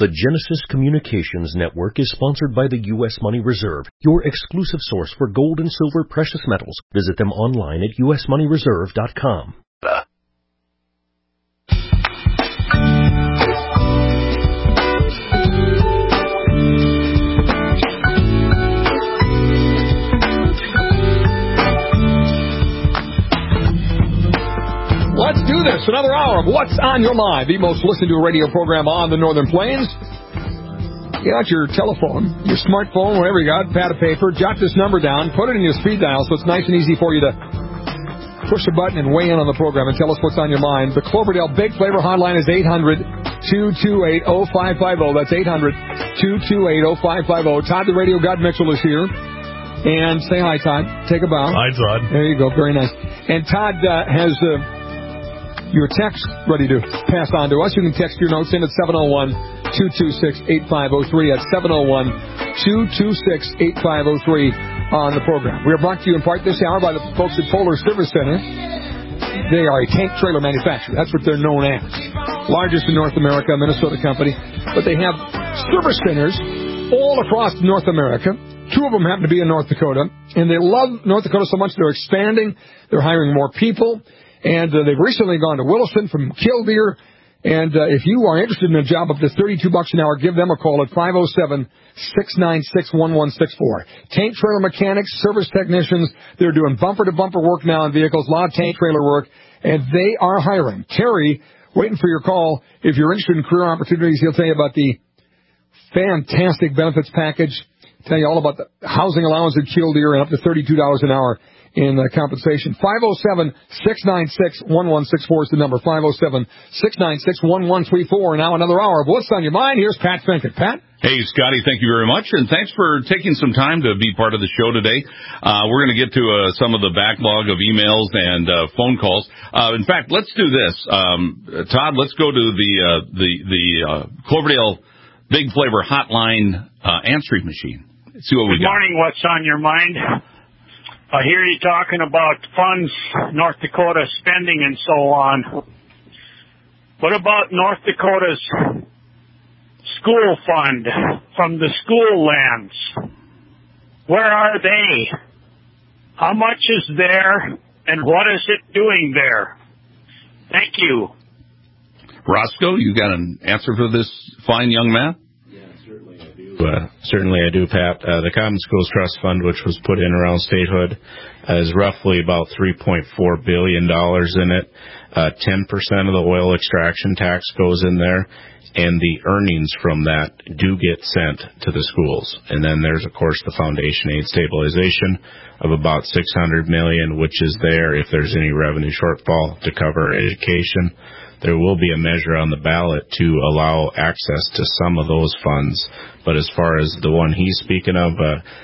The Genesis Communications Network is sponsored by the U.S. Money Reserve, your exclusive source for gold and silver precious metals. Visit them online at usmoneyreserve.com. Let's do this. Another hour of What's on Your Mind, the most listened to radio program on the Northern Plains. You got your telephone, your smartphone, whatever you got, pad of paper, jot this number down, put it in your speed dial so it's nice and easy for you to push a button and weigh in on the program and tell us what's on your mind. The Cloverdale Big Flavor Hotline is 800-228-0550. That's 800-228-0550. Todd the Radio God Mitchell is here. And say hi, Todd. Take a bow. Hi, Todd. There you go. Very nice. And Todd has your text ready to pass on to us. You can text your notes in at 701-226-8503. That's 701-226-8503 on the program. We are brought to you in part this hour by the folks at Polar Service Center. They are a tank trailer manufacturer. That's what they're known as. Largest in North America, Minnesota company. But they have service centers all across North America. 2 of them happen to be in North Dakota. And they love North Dakota so much they're expanding. They're hiring more people. And they've recently gone to Williston from Killdeer. And if you are interested in a job up to $32 an hour, give them a call at 507-696-1164. Tank trailer mechanics, service technicians, they're doing bumper-to-bumper work now on vehicles, a lot of tank trailer work, and they are hiring. Terry, waiting for your call. If you're interested in career opportunities, he'll tell you about the fantastic benefits package, tell you all about the housing allowance at Killdeer and up to $32 an hour in compensation. 507-696-1164 is the number. 507-696-1134. Now another hour of What's on Your Mind. Here's Pat Finkett. Pat? Hey, Scotty, thank you very much, and thanks for taking some time to be part of the show today. We're going to get to some of the backlog of emails and phone calls. In fact, let's do this. Todd, let's go to the Cloverdale Big Flavor Hotline answering machine. See what we got. Good morning, What's on Your Mind? I hear you talking about funds, North Dakota spending and so on. What about North Dakota's school fund from the school lands? Where are they? How much is there, and what is it doing there? Thank you. Roscoe, you got an answer for this fine young man? Certainly I do, Pat. The Common Schools Trust Fund, which was put in around statehood, is roughly about $3.4 billion in it. 10% of the oil extraction tax goes in there, and the earnings from that do get sent to the schools. And then there's, of course, the foundation aid stabilization of about $600 million, which is there if there's any revenue shortfall to cover education. There will be a measure on the ballot to allow access to some of those funds. But as far as the one he's speaking of,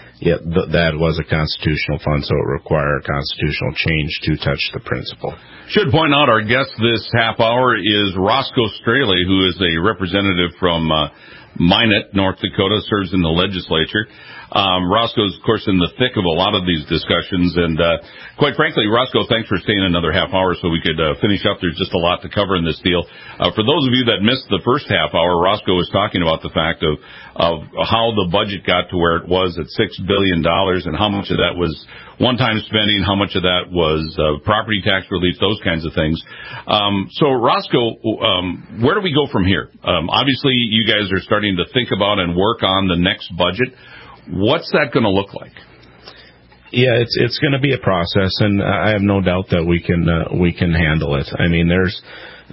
that was a constitutional fund, so it required a constitutional change to touch the principle. Should point out our guest this half hour is Roscoe Straley, who is a representative from Minot, North Dakota, serves in the legislature. Roscoe's, of course, in the thick of a lot of these discussions, and quite frankly, Roscoe, thanks for staying another half hour so we could finish up. There's just a lot to cover in this deal. For those of you that missed the first half hour, Roscoe was talking about the fact of how the budget got to where it was at $6 billion and how much of that was one-time spending, how much of that was property tax relief, those kinds of things. So, Roscoe, where do we go from here? Obviously, you guys are starting to think about and work on the next budget. What's that going to look like? Yeah, it's going to be a process, and I have no doubt that we can handle it. I mean, there's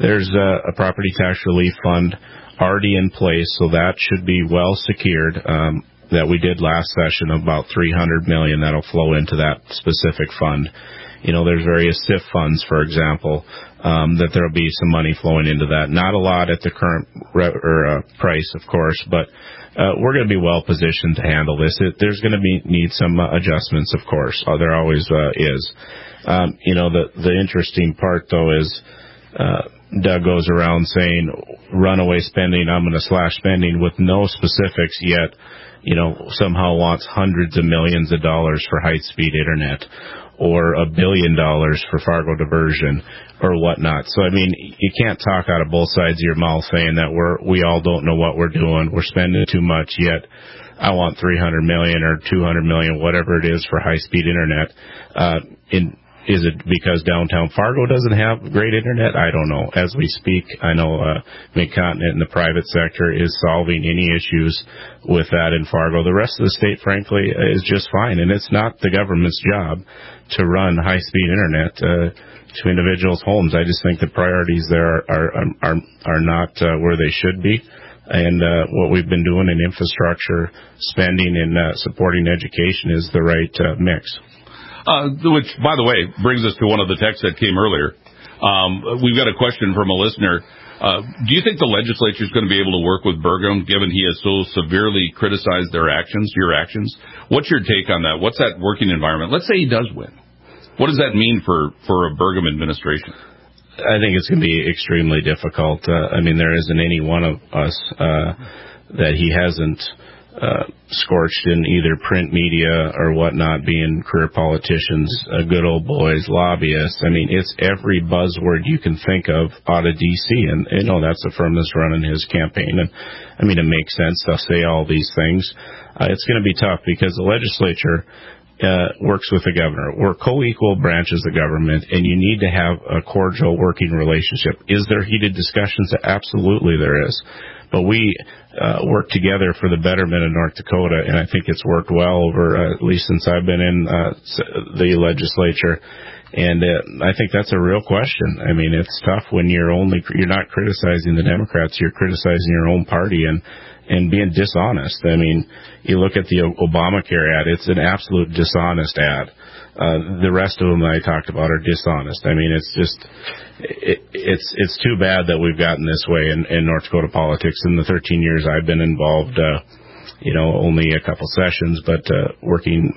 a property tax relief fund already in place, so that should be well secured. That we did last session of about $300 million that'll flow into that specific fund. You know, there's various SIF funds, for example, that there'll be some money flowing into that. Not a lot at the current price, of course, but we're going to be well positioned to handle this. There's going to need some adjustments, of course. There always is. You know, the interesting part, though, is Doug goes around saying runaway spending, I'm going to slash spending with no specifics yet, you know, somehow wants hundreds of millions of dollars for high-speed internet. or $1 billion for Fargo diversion or whatnot. So, I mean, you can't talk out of both sides of your mouth saying that we all don't know what we're doing, we're spending too much, yet I want $300 million or $200 million, whatever it is, for high-speed internet. Is it because downtown Fargo doesn't have great internet? I don't know. As we speak, I know Mid-Continent in the private sector is solving any issues with that in Fargo. The rest of the state, frankly, is just fine, and it's not the government's job to run high-speed internet to individuals' homes. I just think the priorities there are not where they should be. And what we've been doing in infrastructure spending and supporting education is the right mix. Which, by the way, brings us to one of the texts that came earlier. We've got a question from a listener. Do you think the legislature is going to be able to work with Burgum, given he has so severely criticized your actions? What's your take on that? What's that working environment? Let's say he does win. What does that mean for a Burgum administration? I think it's going to be extremely difficult. I mean, there isn't any one of us that he hasn't scorched in either print media or whatnot, being career politicians, good old boys, lobbyists. I mean, it's every buzzword you can think of out of D.C., and, that's the firm that's running his campaign. And, I mean, it makes sense to say all these things. It's going to be tough because the legislature works with the governor. We're co-equal branches of government, and you need to have a cordial working relationship. Is there heated discussions? Absolutely there is. But we work together for the betterment of North Dakota, and I think it's worked well over, at least since I've been in the legislature. And I think that's a real question. I mean, it's tough when you're not criticizing the Democrats, you're criticizing your own party and being dishonest. I mean, you look at the Obamacare ad, it's an absolute dishonest ad. The rest of them that I talked about are dishonest. I mean, it's just, it's too bad that we've gotten this way in North Dakota politics. In the 13 years I've been involved, only a couple sessions, but working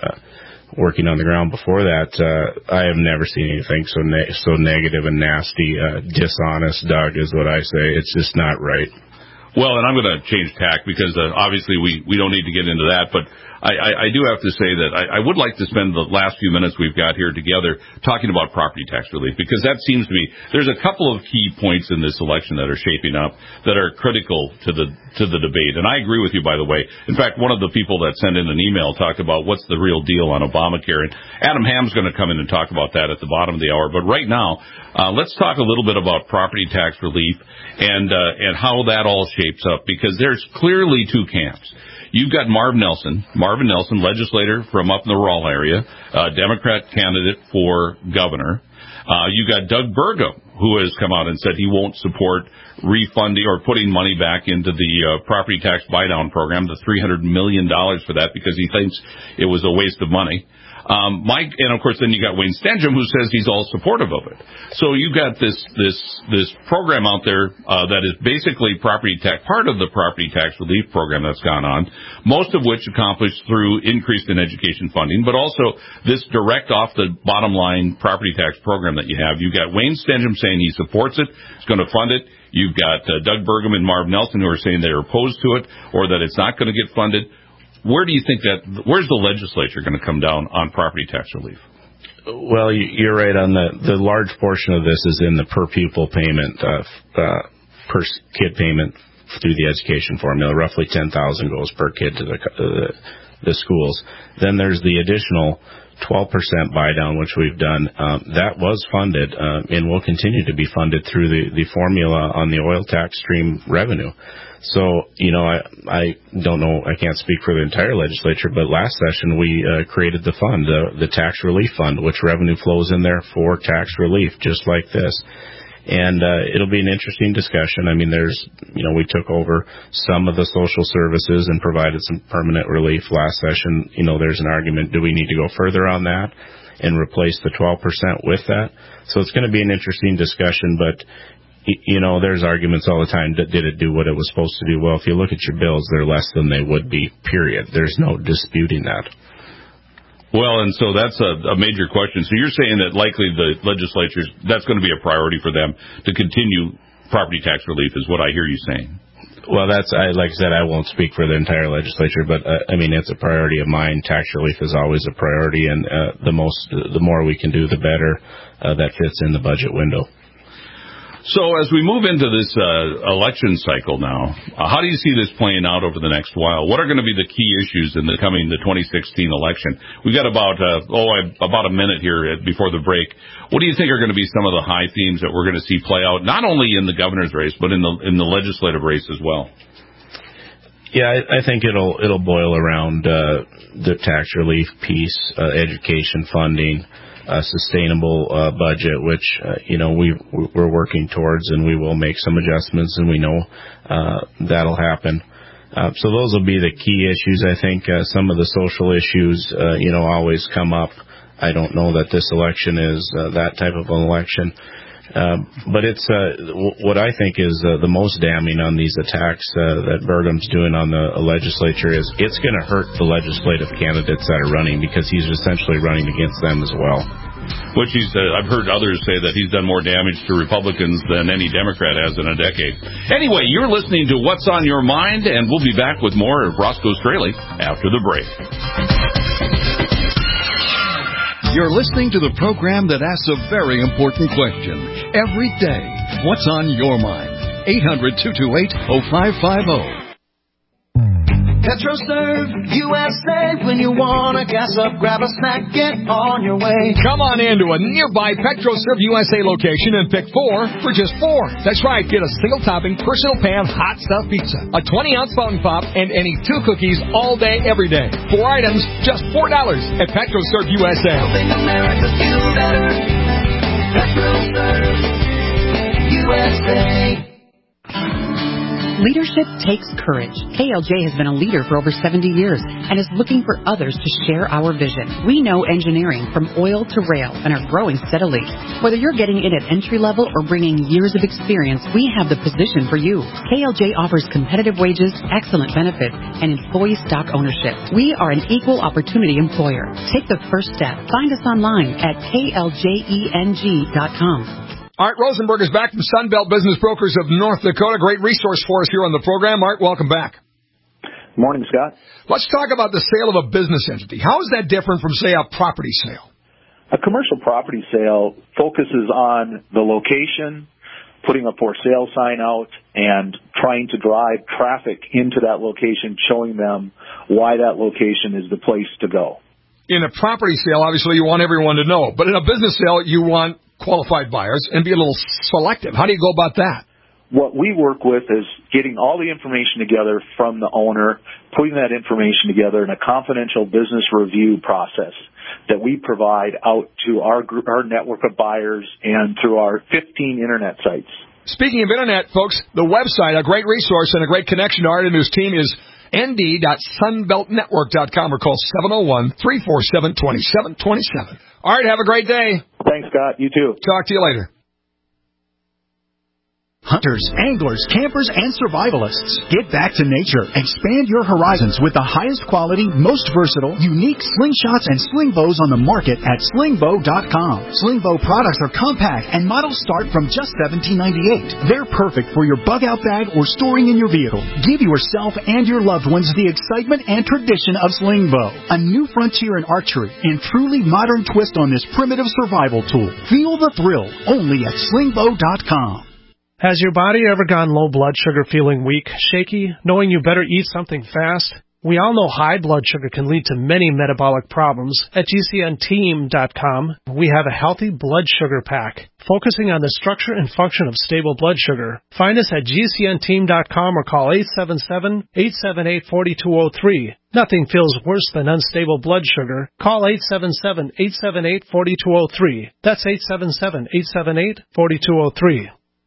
on the ground before that, I have never seen anything so negative and nasty. Dishonest, Doug, is what I say. It's just not right. Well, and I'm going to change tack because obviously we don't need to get into that, but I do have to say that I would like to spend the last few minutes we've got here together talking about property tax relief, because that seems to be, there's a couple of key points in this election that are shaping up that are critical to the debate. And I agree with you, by the way. In fact, one of the people that sent in an email talked about what's the real deal on Obamacare, and Adam Ham's going to come in and talk about that at the bottom of the hour. But right now, let's talk a little bit about property tax relief and how that all shapes up, because there's clearly two camps. You've got Marvin Nelson, legislator from up in the Raleigh area, Democrat candidate for governor. You got Doug Burgum, who has come out and said he won't support refunding or putting money back into the property tax buy-down program, the $300 million for that, because he thinks it was a waste of money. Mike, and of course, then you got Wayne Stenjum, who says he's all supportive of it. So you got this program out there that is basically part of the property tax relief program that's gone on, most of which accomplished through increased in education funding, but also this direct off the bottom line property tax program that you have. You got Wayne Stenjum saying he supports it, he's going to fund it. You've got Doug Burgum and Marv Nelson who are saying they're opposed to it or that it's not going to get funded. Where do you think where's the legislature going to come down on property tax relief? Well, you're right on the large portion of this is in the per pupil payment, per kid payment through the education formula. Roughly 10,000 goes per kid to the schools. Then there's the additional 12% buy down, which we've done. That was funded and will continue to be funded through the formula on the oil tax stream revenue. So, I don't know, I can't speak for the entire legislature, but last session we created the fund, the tax relief fund, which revenue flows in there for tax relief, just like this. And it'll be an interesting discussion. I mean, we took over some of the social services and provided some permanent relief last session. There's an argument, do we need to go further on that and replace the 12% with that? So it's going to be an interesting discussion, but there's arguments all the time. Did it do what it was supposed to do? Well, if you look at your bills, they're less than they would be, period. There's no disputing that. Well, and so that's a major question. So you're saying that likely the legislatures, that's going to be a priority for them to continue property tax relief is what I hear you saying. Well, like I said, I won't speak for the entire legislature, but it's a priority of mine. Tax relief is always a priority, and the more we can do, the better. That fits in the budget window. So as we move into this election cycle now, how do you see this playing out over the next while? What are going to be the key issues in the 2016 election? We've got about a minute here before the break. What do you think are going to be some of the high themes that we're going to see play out, not only in the governor's race, but in the legislative race as well? Yeah, I think it'll boil around the tax relief piece, education funding, sustainable budget, which we're working towards, and we will make some adjustments, and we know that'll happen. So those will be the key issues. I think some of the social issues, always come up. I don't know that this election is that type of an election. But it's what I think is the most damning on these attacks that Burgum's doing on the legislature is it's going to hurt the legislative candidates that are running, because he's essentially running against them as well. Which I've heard others say that he's done more damage to Republicans than any Democrat has in a decade. Anyway, you're listening to What's on Your Mind, and we'll be back with more of Roscoe Straley after the break. You're listening to the program that asks a very important question every day. What's on your mind? 800-228-0550. PetroServe USA. When you want to gas up, grab a snack, get on your way. Come on into a nearby PetroServe USA location and pick 4 for just $4. That's right. Get a single topping, personal pan, hot stuff pizza, a 20-ounce fountain pop, and any 2 cookies all day, every day. 4 items, just $4 at PetroServe USA. Helping America feel better. PetroServe USA. Leadership takes courage. KLJ has been a leader for over 70 years and is looking for others to share our vision. We know engineering from oil to rail and are growing steadily. Whether you're getting in at entry level or bringing years of experience, we have the position for you. KLJ offers competitive wages, excellent benefits, and employee stock ownership. We are an equal opportunity employer. Take the first step. Find us online at KLJENG.com. Art Rosenberg is back from Sunbelt Business Brokers of North Dakota. Great resource for us here on the program. Art, welcome back. Morning, Scott. Let's talk about the sale of a business entity. How is that different from, say, a property sale? A commercial property sale focuses on the location, putting a for sale sign out, and trying to drive traffic into that location, showing them why that location is the place to go. In a property sale, obviously, you want everyone to know. But in a business sale, you want qualified buyers and be a little selective. How do you go about that? What we work with is getting all the information together from the owner, putting that information together in a confidential business review process that we provide out to our network of buyers and through our 15 internet sites. Speaking of internet, folks, the website, a great resource and a great connection to Art and his team, is nd.sunbeltnetwork.com or call 701-347-2727. Art, have a great day. Thanks, Scott. You too. Talk to you later. Hunters, anglers, campers, and survivalists. Get back to nature. Expand your horizons with the highest quality, most versatile, unique slingshots and sling bows on the market at slingbow.com. Slingbow products are compact and models start from just $17.98. They're perfect for your bug-out bag or storing in your vehicle. Give yourself and your loved ones the excitement and tradition of Slingbow, a new frontier in archery and truly modern twist on this primitive survival tool. Feel the thrill only at slingbow.com. Has your body ever gone low blood sugar, feeling weak, shaky, knowing you better eat something fast? We all know high blood sugar can lead to many metabolic problems. At GCNteam.com, we have a healthy blood sugar pack, focusing on the structure and function of stable blood sugar. Find us at GCNteam.com or call 877-878-4203. Nothing feels worse than unstable blood sugar. Call 877-878-4203. That's 877-878-4203.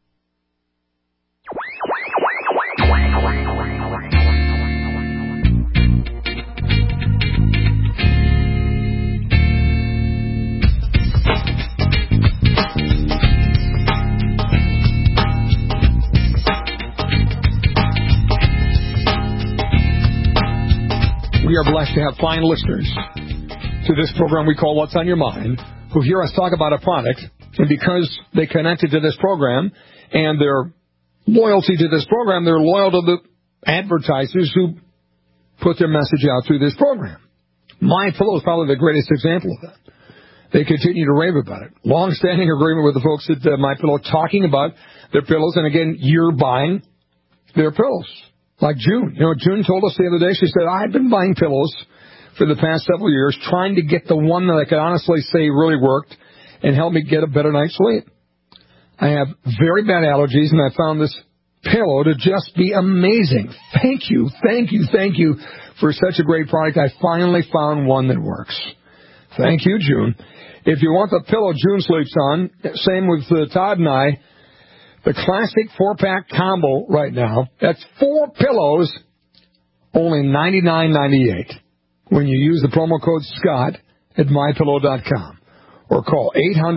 We are blessed to have fine listeners to this program we call What's on Your Mind, who hear us talk about a product, and because they connected to this program and they're loyalty to this program. They're loyal to the advertisers who put their message out through this program. MyPillow is probably the greatest example of that. They continue to rave about it. Long-standing agreement with the folks at MyPillow talking about their pillows. And again, you're buying their pillows. Like June. June told us the other day, she said, I've been buying pillows for the past several years, trying to get the one that I could honestly say really worked and helped me get a better night's sleep. I have very bad allergies, and I found this pillow to just be amazing. Thank you for such a great product. I finally found one that works. Thank you, June. If you want the pillow June sleeps on, same with Todd and I, the classic 4-pack combo right now, that's 4 pillows, only $99.98 when you use the promo code SCOTT at MyPillow.com or call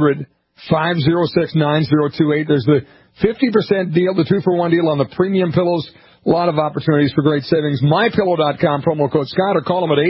800-506-9028. There's the 50% deal, the 2-for-1 deal on the premium pillows. A lot of opportunities for great savings. MyPillow.com, promo code Scott, or call them at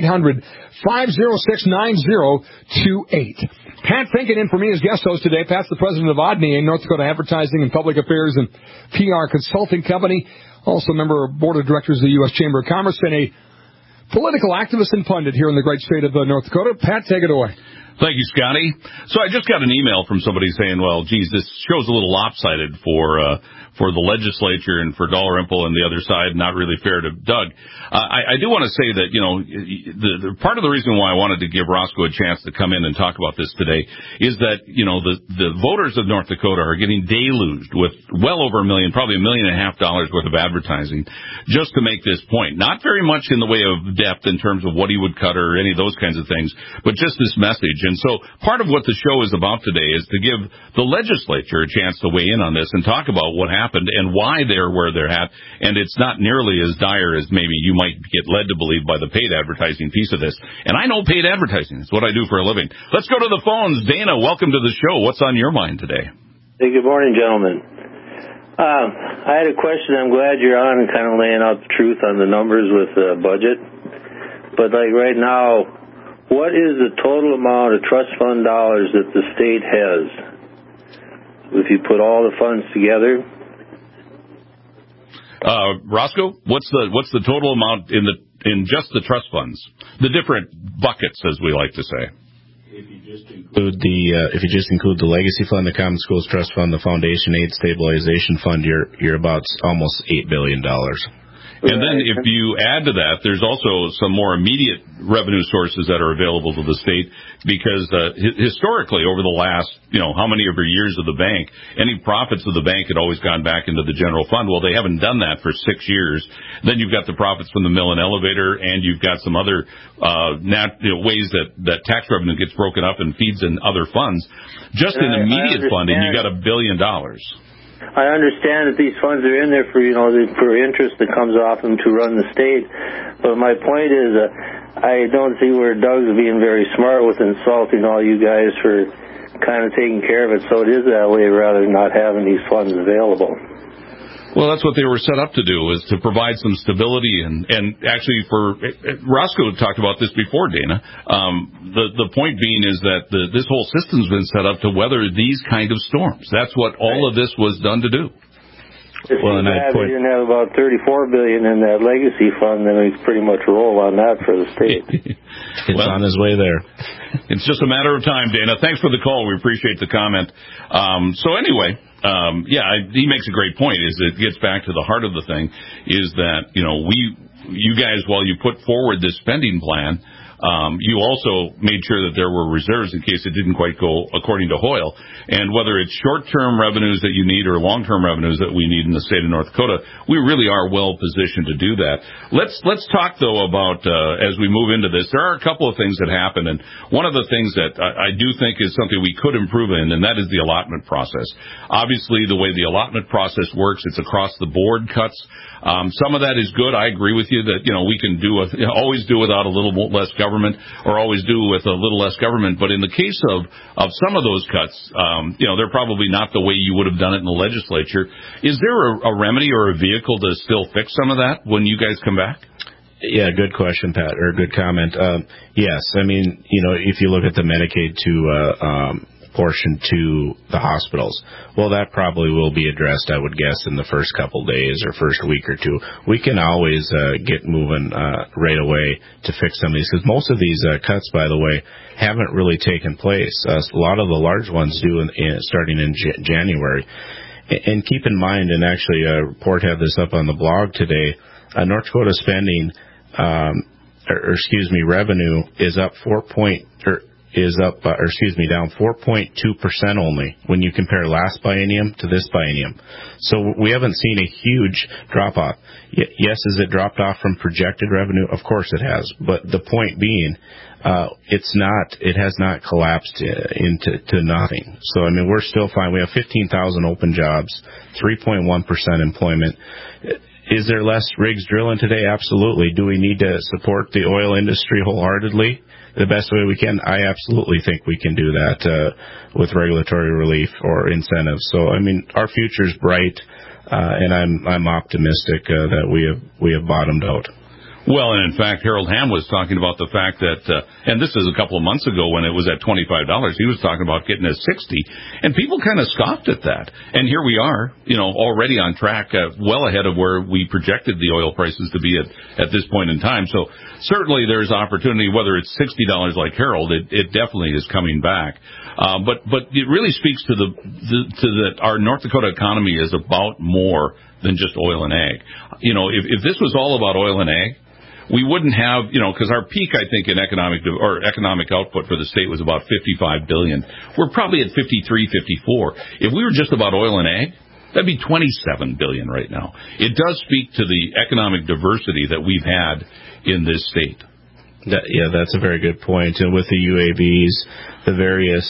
800-506-9028. Pat Finken in for me as guest host today. Pat's the president of Odney, a North Dakota advertising and public affairs and PR consulting company. Also a member of board of directors of the U.S. Chamber of Commerce and a political activist and pundit here in the great state of North Dakota. Pat, take it away. Thank you, Scotty. So I just got an email from somebody saying, well, geez, this show's a little lopsided for the legislature and for Dalrymple and the other side, not really fair to Doug. I do want to say that, the part of the reason why I wanted to give Roscoe a chance to come in and talk about this today is that, the voters of North Dakota are getting deluged with well over $1 million, probably $1.5 million worth of advertising just to make this point. Not very much in the way of depth in terms of what he would cut or any of those kinds of things, but just this message. And so part of what the show is about today is to give the legislature a chance to weigh in on this and talk about what happened and why they're where they're at. And it's not nearly as dire as maybe you might get led to believe by the paid advertising piece of this. And I know paid advertising. It's what I do for a living. Let's go to the phones. Dana, welcome to the show. What's on your mind today? Hey, good morning, gentlemen. I had a question. I'm glad you're on and kind of laying out the truth on the numbers with the budget. But like right now, what is the total amount of trust fund dollars that the state has? If you put all the funds together. Roscoe, what's the total amount in just the trust funds? The different buckets, as we like to say. If you just include the Legacy Fund, the Common Schools Trust Fund, the Foundation Aid Stabilization Fund, you're about almost $8 billion. And then if you add to that, there's also some more immediate revenue sources that are available to the state because historically over the last, how many ever years of the bank, any profits of the bank had always gone back into the general fund. Well, they haven't done that for 6 years. Then you've got the profits from the mill and elevator, and you've got some other ways that tax revenue gets broken up and feeds in other funds. Just in immediate funding, you got $1 billion. I understand that these funds are in there for, for interest that comes off them to run the state. But my point is, I don't see where Doug's being very smart with insulting all you guys for kind of taking care of it. So it is that way rather than not having these funds available. Well, that's what they were set up to do, is to provide some stability. And actually, Roscoe talked about this before, Dana. The point being is that this whole system's been set up to weather these kind of storms. That's what all of this was done to do. If you didn't have about $34 billion in that legacy fund, then we pretty much roll on that for the state. It's on his way there. It's just a matter of time, Dana. Thanks for the call. We appreciate the comment. So anyway, he makes a great point. Is it gets back to the heart of the thing, is that you guys, while you put forward this spending plan, you also made sure that there were reserves in case it didn't quite go according to Hoyle. And whether it's short-term revenues that you need or long-term revenues that we need in the state of North Dakota, we really are well positioned to do that. Let's talk, though, about, as we move into this, there are a couple of things that happen. And one of the things that I do think is something we could improve in, and that is the allotment process. Obviously, the way the allotment process works, it's across-the-board cuts. Some of that is good. I agree with you that, we can always do without a little less government, or always do with a little less government. But in the case of some of those cuts, they're probably not the way you would have done it in the legislature. Is there a remedy or a vehicle to still fix some of that when you guys come back? Yeah, good question, Pat, or good comment. Yes, I mean, if you look at the Medicaid to portion to the hospitals. Well, that probably will be addressed, I would guess, in the first couple days or first week or two. We can always get moving right away to fix some of these, because most of these cuts, by the way, haven't really taken place. A lot of the large ones do starting in January. And keep in mind, and actually Port had this up on the blog today, North Dakota spending, revenue is up down 4.2% only when you compare last biennium to this biennium. So we haven't seen a huge drop off. Yes, has it dropped off from projected revenue? Of course it has. But the point being, it has not collapsed into nothing. So, I mean, we're still fine. We have 15,000 open jobs, 3.1% employment. Is there less rigs drilling today? Absolutely. Do we need to support the oil industry wholeheartedly the best way we can? I absolutely think we can do that with regulatory relief or incentives. So, I mean, our future's bright, and I'm optimistic that we have bottomed out. Well, and in fact, Harold Hamm was talking about the fact that, and this is a couple of months ago when it was at $25, he was talking about getting to 60, and people kind of scoffed at that. And here we are, already on track, well ahead of where we projected the oil prices to be at this point in time. So certainly there's opportunity, whether it's $60 like Harold, it definitely is coming back. But it really speaks to that our North Dakota economy is about more than just oil and ag. If this was all about oil and ag, we wouldn't have, because our peak, I think, in economic output for the state was about $55 billion. We're probably at 53, 54. If we were just about oil and ag, that'd be $27 billion right now. It does speak to the economic diversity that we've had in this state. That's a very good point. And with the UAVs, the various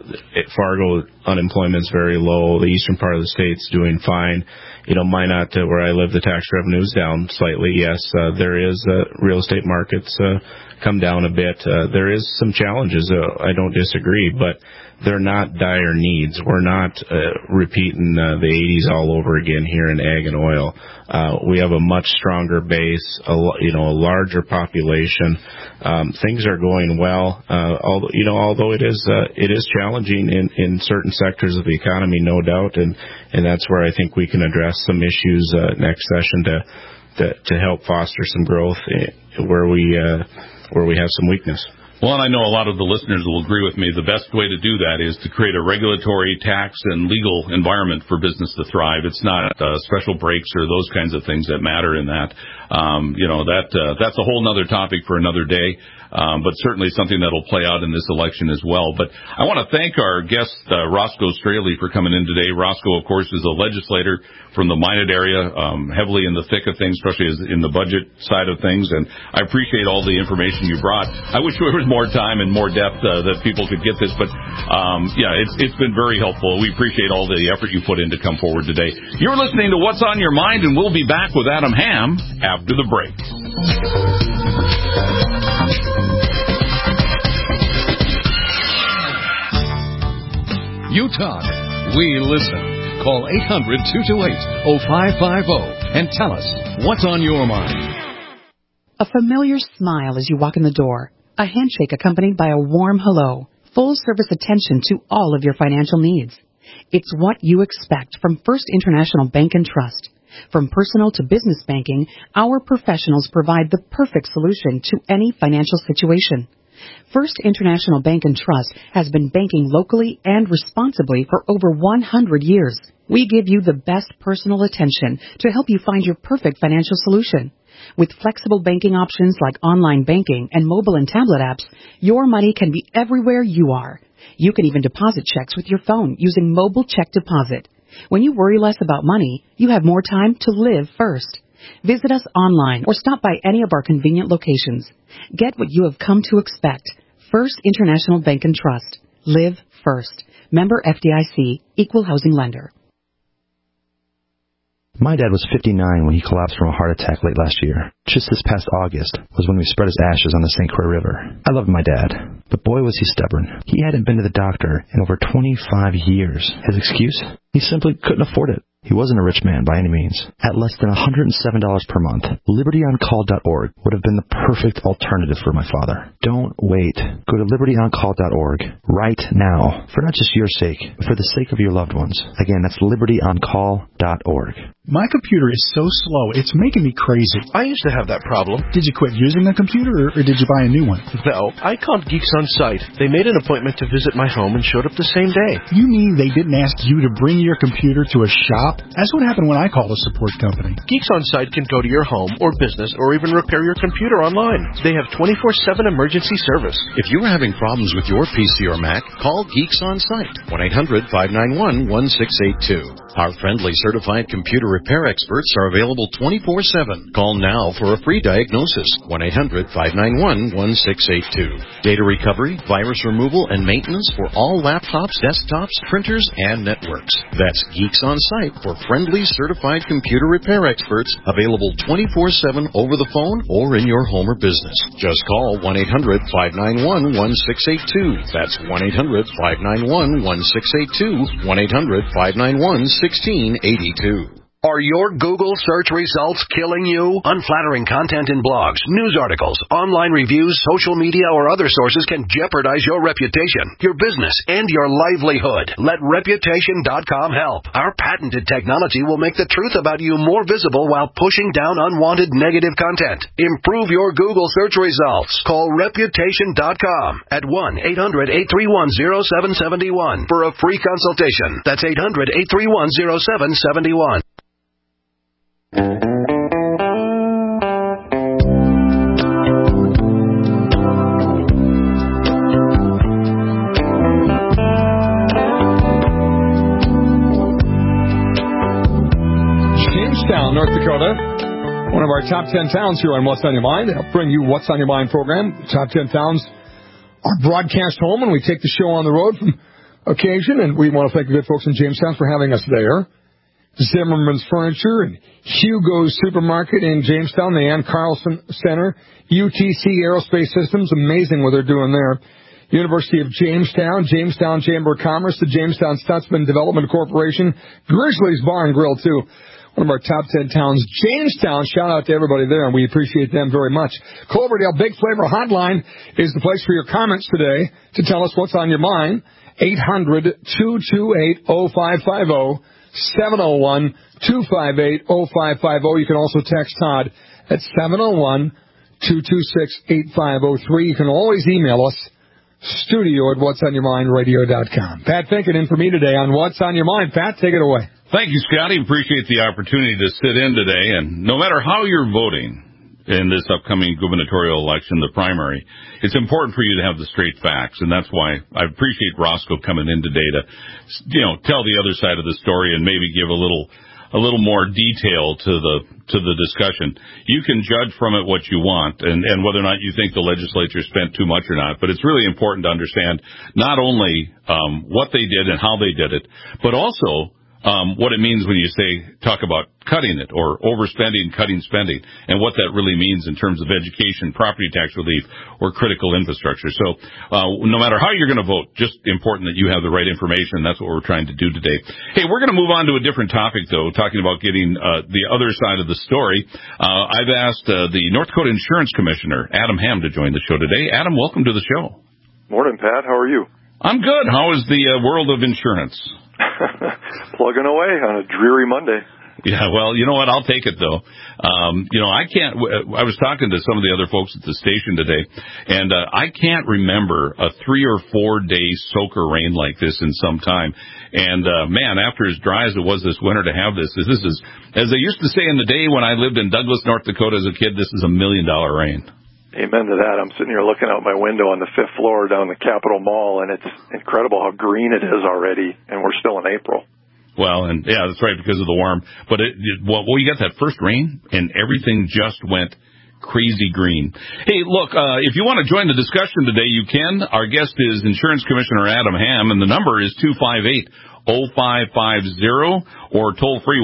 Fargo unemployment's very low. The eastern part of the state's doing fine. Minot, where I live, the tax revenue's down slightly. Yes, there is real estate markets come down a bit. There is some challenges. I don't disagree, but they're not dire needs. We're not repeating the 80s all over again here in ag and oil. We have a much stronger base, a larger population. Things are going well. Although it is challenging in certain sectors of the economy, no doubt, and that's where I think we can address some issues next session to help foster some growth where we have some weakness. Well, and I know a lot of the listeners will agree with me. The best way to do that is to create a regulatory, tax, and legal environment for business to thrive. It's not special breaks or those kinds of things that matter in that. That's a whole other topic for another day, but certainly something that will play out in this election as well. But I want to thank our guest, Roscoe Straley, for coming in today. Roscoe, of course, is a legislator from the Minot area, heavily in the thick of things, especially in the budget side of things. And I appreciate all the information you brought. I wish there was more time and more depth that people could get this, but it's been very helpful. We appreciate all the effort you put in to come forward today. You're listening to What's on Your Mind, and we'll be back with Adam Hamm after the break. You talk, we listen. Call 800-228-0550 and tell us what's on your mind. A familiar smile as you walk in the door. A handshake accompanied by a warm hello. Full-service attention to all of your financial needs. It's what you expect from First International Bank and Trust. From personal to business banking, our professionals provide the perfect solution to any financial situation. First International Bank and Trust has been banking locally and responsibly for over 100 years. We give you the best personal attention to help you find your perfect financial solution. With flexible banking options like online banking and mobile and tablet apps, your money can be everywhere you are. You can even deposit checks with your phone using mobile check deposit. When you worry less about money, you have more time to live first. Visit us online or stop by any of our convenient locations. Get what you have come to expect. First International Bank and Trust. Live first. Member FDIC, Equal Housing Lender. My dad was 59 when he collapsed from a heart attack late last year. Just this past August was when we spread his ashes on the St. Croix River. I loved my dad, but boy was he stubborn. He hadn't been to the doctor in over 25 years. His excuse? He simply couldn't afford it. He wasn't a rich man by any means. At less than $107 per month, LibertyOnCall.org would have been the perfect alternative for my father. Don't wait. Go to LibertyOnCall.org right now, for not just your sake, but for the sake of your loved ones. Again, that's LibertyOnCall.org. My computer is so slow, it's making me crazy. I used to have that problem. Did you quit using the computer, or did you buy a new one? No, I called Geeks On Site. They made an appointment to visit my home and showed up the same day. You mean they didn't ask you to bring your computer to a shop? That's what happened when I called a support company. Geeks On Site can go to your home or business or even repair your computer online. They have 24/7 emergency service. If you're having problems with your PC or Mac, call Geeks On Site, 1-800-591-1682. Our friendly certified computer repair experts are available 24/7. Call now for a free diagnosis, 1-800-591-1682. Data recovery, virus removal, and maintenance for all laptops, desktops, printers, and networks. That's Geeks On Site for friendly certified computer repair experts, available 24/7 over the phone or in your home or business. Just call 1-800-591-1682. That's 1-800-591-1682, 1-800-591-1682. Are your Google search results killing you? Unflattering content in blogs, news articles, online reviews, social media, or other sources can jeopardize your reputation, your business, and your livelihood. Let Reputation.com help. Our patented technology will make the truth about you more visible while pushing down unwanted negative content. Improve your Google search results. Call Reputation.com at 1-800-831-0771 for a free consultation. That's 800-831-0771. Jamestown, North Dakota, one of our top 10 towns here on What's on Your Mind. I'll bring you What's on Your Mind program. Top 10 towns are broadcast home, and we take the show on the road from occasion, and we want to thank the good folks in Jamestown for having us there. Zimmerman's Furniture and Hugo's Supermarket in Jamestown, the Ann Carlson Center, UTC Aerospace Systems, amazing what they're doing there. University of Jamestown, Jamestown Chamber of Commerce, the Jamestown Stutzman Development Corporation, Grizzlies Bar and Grill, too. One of our top 10 towns. Jamestown, shout out to everybody there, and we appreciate them very much. Cloverdale Big Flavor Hotline is the place for your comments today to tell us what's on your mind. 800-228-0550. 701-258-0550. You can also text Todd at 701-226-8503. You can always email us, studio@whatsonyourmindradio.com. Pat Finken in for me today on What's on Your Mind. Pat, take it away. Thank you, Scotty. Appreciate the opportunity to sit in today. And no matter how you're voting in this upcoming gubernatorial election, the primary, it's important for you to have the straight facts, and that's why I appreciate Roscoe coming in today to, tell the other side of the story and maybe give a little more detail to the discussion. You can judge from it what you want and whether or not you think the legislature spent too much or not, but it's really important to understand not only what they did and how they did it, but also what it means when you talk about cutting it or overspending, cutting spending, and what that really means in terms of education, property tax relief, or critical infrastructure. So no matter how you're going to vote, just important that you have the right information. That's what we're trying to do today. Hey, we're going to move on to a different topic, though, talking about getting the other side of the story. I've asked the North Dakota Insurance Commissioner, Adam Ham, to join the show today. Adam, welcome to the show. Morning, Pat. How are you? I'm good. How is the world of insurance? Plugging away on a dreary Monday. Yeah, well, you know what? I'll take it, though. I was talking to some of the other folks at the station today, and I can't remember a 3 or 4 day soaker rain like this in some time. And, man, after as dry as it was this winter to have this is, as they used to say in the day when I lived in Douglas, North Dakota as a kid, this is $1 million rain. Amen to that. I'm sitting here looking out my window on the 5th floor down the Capitol Mall, and it's incredible how green it is already, and we're still in April. Well, and yeah, that's right, because of the warm. But you got that first rain, and everything just went crazy green. Hey, look, if you want to join the discussion today, you can. Our guest is Insurance Commissioner Adam Ham, and the number is or toll free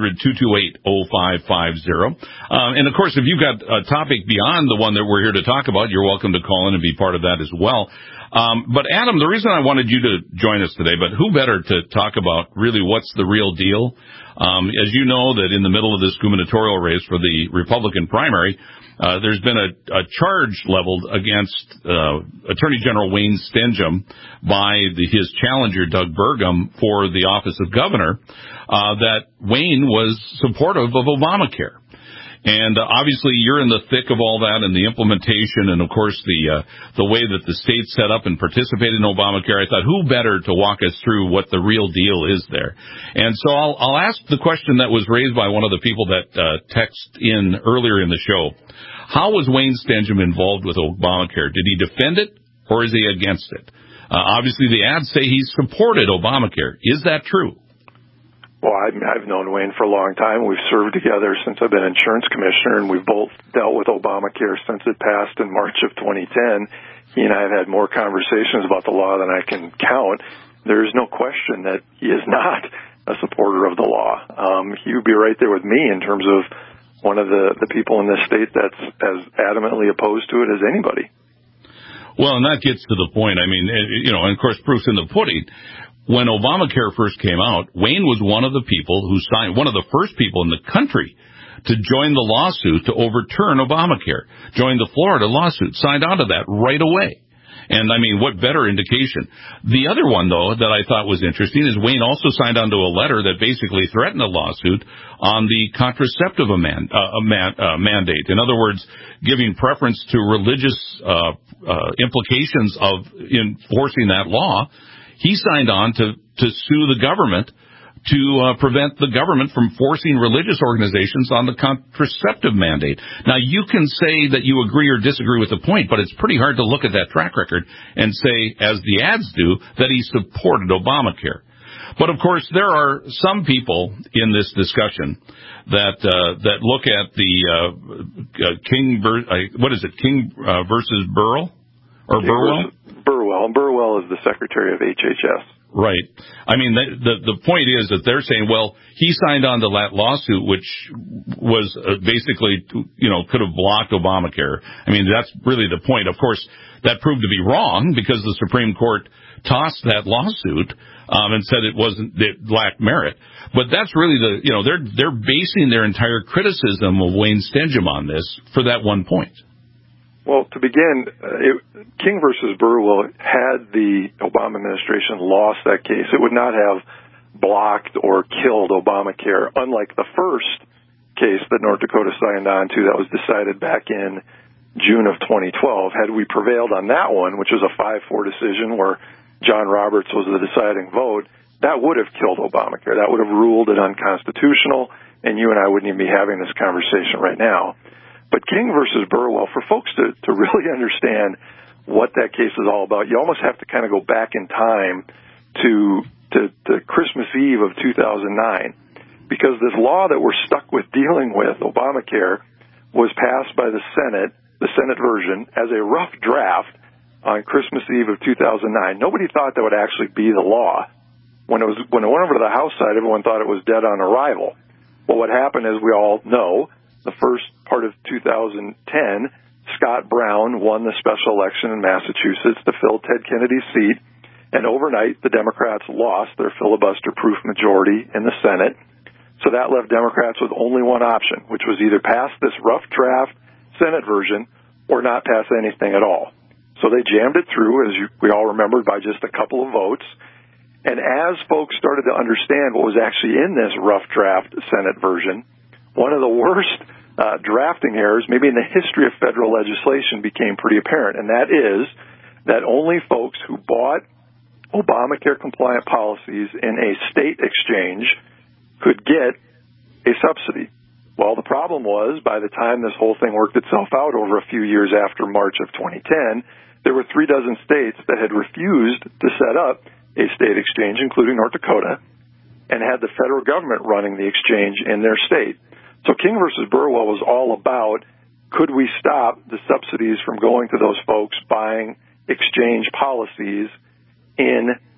1-800-228-0550. And of course, if you've got a topic beyond the one that we're here to talk about, you're welcome to call in and be part of that as well. But Adam, the reason I wanted you to join us today, but who better to talk about really what's the real deal? As you know, that in the middle of this gubernatorial race for the Republican primary, there's been a charge leveled against Attorney General Wayne Stenehjem by his challenger, Doug Burgum, for the office of governor, that Wayne was supportive of Obamacare. And obviously, you're in the thick of all that and the implementation, and of course the way that the state set up and participated in Obamacare. I thought, who better to walk us through what the real deal is there? And so I'll ask the question that was raised by one of the people that texted in earlier in the show. How was Wayne Stenehjem involved with Obamacare? Did he defend it, or is he against it? Obviously, the ads say he supported Obamacare. Is that true? Well, I've known Wayne for a long time. We've served together since I've been insurance commissioner, and we've both dealt with Obamacare since it passed in March of 2010. He and I have had more conversations about the law than I can count. There is no question that he is not a supporter of the law. He would be right there with me in terms of one of the people in this state that's as adamantly opposed to it as anybody. Well, and that gets to the point. I mean, and of course, proof's in the pudding. When Obamacare first came out, Wayne was one of the people who signed, one of the first people in the country to join the lawsuit to overturn Obamacare, joined the Florida lawsuit, signed on to that right away. And I mean, what better indication? The other one, though, that I thought was interesting is Wayne also signed on to a letter that basically threatened a lawsuit on the contraceptive mandate. In other words, giving preference to religious implications of enforcing that law. He signed on to sue the government to prevent the government from forcing religious organizations on the contraceptive mandate. Now, you can say that you agree or disagree with the point, but it's pretty hard to look at that track record and say, as the ads do, that he supported Obamacare. But, of course, there are some people in this discussion that look at the King versus Burwell? Or Burwell? Burwell. And Burwell is the Secretary of HHS. Right. I mean, the point is that they're saying, well, he signed on to that lawsuit, which was basically, could have blocked Obamacare. I mean, that's really the point. Of course, that proved to be wrong because the Supreme Court tossed that lawsuit and said it lacked merit. But that's really they're basing their entire criticism of Wayne Stenehjem on this for that one point. Well, to begin, King versus Burwell, had the Obama administration lost that case, it would not have blocked or killed Obamacare, unlike the first case that North Dakota signed on to that was decided back in June of 2012. Had we prevailed on that one, which was a 5-4 decision where John Roberts was the deciding vote, that would have killed Obamacare. That would have ruled it unconstitutional, and you and I wouldn't even be having this conversation right now. But King versus Burwell, for folks to really understand what that case is all about, you almost have to kind of go back in time to Christmas Eve of 2009, because this law that we're stuck with dealing with, Obamacare, was passed by the Senate version, as a rough draft on Christmas Eve of 2009. Nobody thought that would actually be the law. When it went over to the House side, everyone thought it was dead on arrival. Well, what happened, as we all know, the first part of 2010, Scott Brown won the special election in Massachusetts to fill Ted Kennedy's seat, and overnight the Democrats lost their filibuster-proof majority in the Senate. So that left Democrats with only one option, which was either pass this rough draft Senate version or not pass anything at all. So they jammed it through, as we all remembered, by just a couple of votes. And as folks started to understand what was actually in this rough draft Senate version, one of the worst drafting errors, maybe in the history of federal legislation, became pretty apparent, and that is that only folks who bought Obamacare-compliant policies in a state exchange could get a subsidy. Well, the problem was, by the time this whole thing worked itself out over a few years after March of 2010, there were 36 states that had refused to set up a state exchange, including North Dakota, and had the federal government running the exchange in their state. So King versus Burwell was all about, could we stop the subsidies from going to those folks buying exchange policies in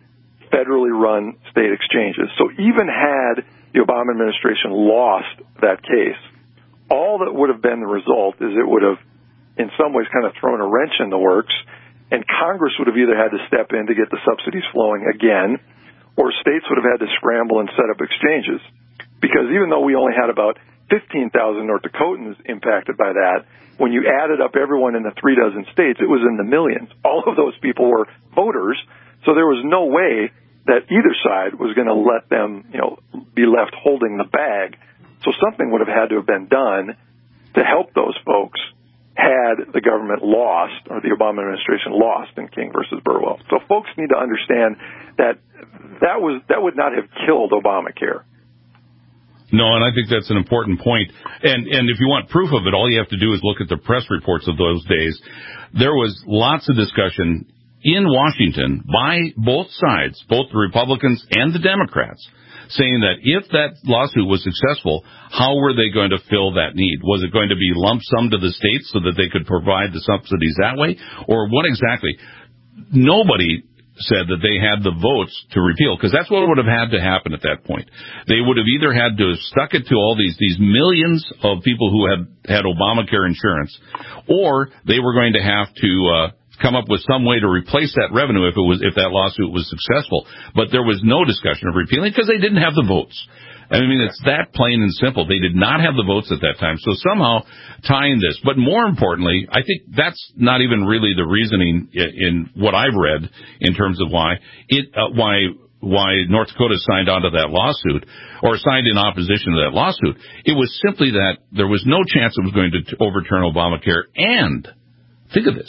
federally run state exchanges. So even had the Obama administration lost that case, all that would have been the result is it would have, in some ways, kind of thrown a wrench in the works, and Congress would have either had to step in to get the subsidies flowing again, or states would have had to scramble and set up exchanges. Because even though we only had about 15,000 North Dakotans impacted by that, when you added up everyone in the 36 states, it was in the millions. All of those people were voters, so there was no way that either side was going to let them, be left holding the bag. So something would have had to have been done to help those folks had the government lost, or the Obama administration lost in King versus Burwell. So folks need to understand that would not have killed Obamacare. No, and I think that's an important point. And if you want proof of it, all you have to do is look at the press reports of those days. There was lots of discussion in Washington by both sides, both the Republicans and the Democrats, saying that if that lawsuit was successful, how were they going to fill that need? Was it going to be lump sum to the states so that they could provide the subsidies that way? Or what exactly? Nobody said that they had the votes to repeal, because that's what would have had to happen at that point. They would have either had to have stuck it to all these millions of people who had Obamacare insurance, or they were going to have to come up with some way to replace that revenue if that lawsuit was successful. But there was no discussion of repealing because they didn't have the votes. I mean, it's that plain and simple. They did not have the votes at that time. So somehow tying this, but more importantly, I think that's not even really the reasoning in what I've read in terms of why North Dakota signed onto that lawsuit or signed in opposition to that lawsuit. It was simply that there was no chance it was going to overturn Obamacare. And think of this.